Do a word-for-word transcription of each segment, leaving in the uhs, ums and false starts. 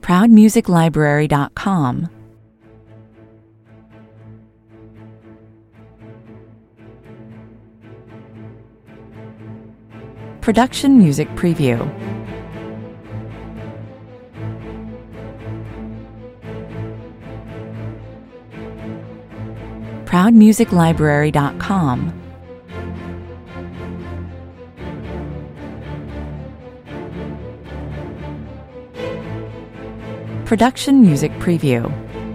proud music library dot com, Production Music Preview, proud music library dot com, Production Music Preview,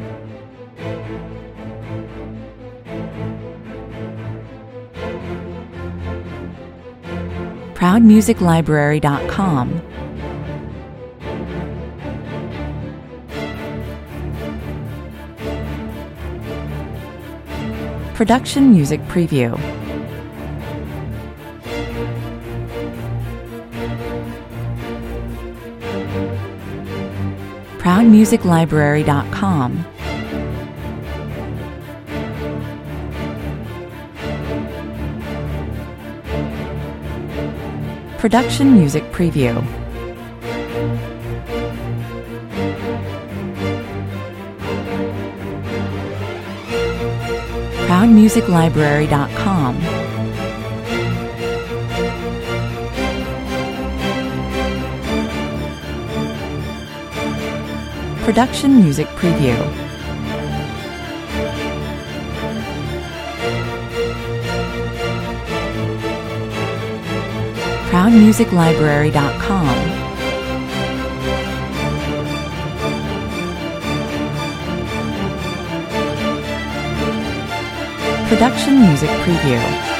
proud music library dot com, Production Music Preview, proud music library dot com, Production Music Preview, proud music library dot com, Production Music Preview, proud music library dot com, Production Music Preview.